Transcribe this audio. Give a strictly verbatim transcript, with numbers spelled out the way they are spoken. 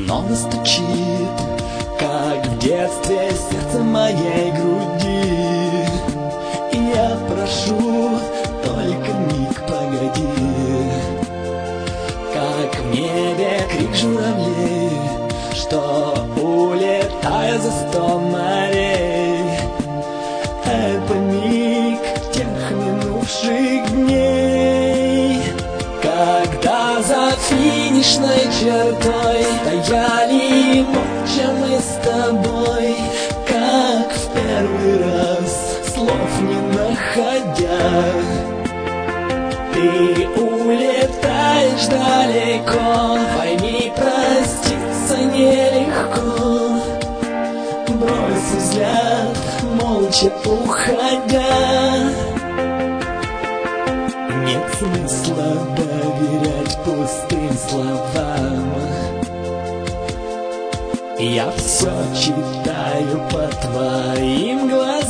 снова стучит, как в детстве, сердце моей груди. И я прошу, только миг погоди. Как в небе крик журавлей, что улетая за сто морей. Это миг тех минувших дней, когда за финишной чертой стояли молча мы с тобой, как в первый раз, слов не находя. Ты улетаешь далеко, пойми, проститься нелегко. Брось взгляд, молча уходя. Нет смысла доверять пустым словам. Я все читаю по твоим глазам.